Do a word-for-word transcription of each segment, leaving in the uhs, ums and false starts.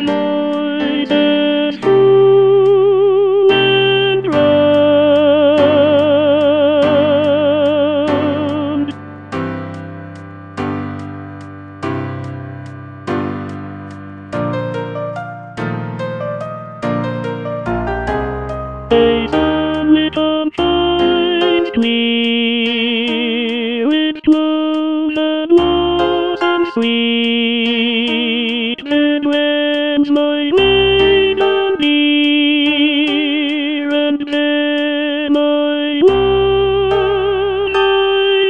noises full and round. They suddenly confined me with close and low and sweet, and whence my maiden dear, and then my love I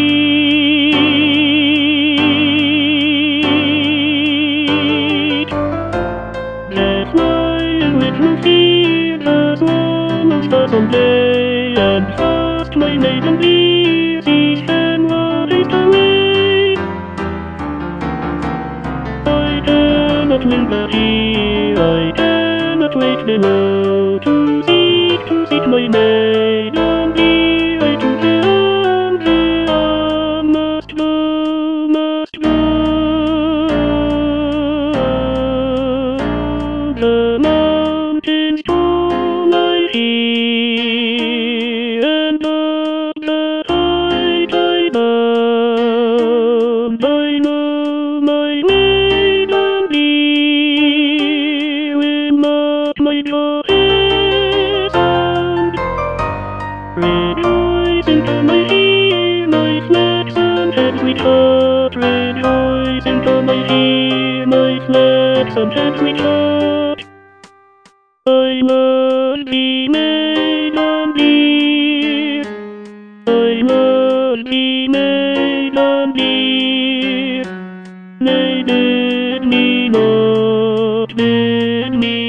meet. Let my little feet as warm as the someday, and fast my maiden dear, each and what is the way. I cannot linger here, I cannot wait below, to seek, to seek my maiden dear, I to the end, the end must go, must go. The mountains tall I hear, and up the height I bound. I know my maiden dear will not my joy sound. Rejoicing come I hear my flaxen head sweet heart. Rejoicing come I hear my flaxen head sweet heart. I must be maiden dear, I must be maiden dear. They bid me not, bid me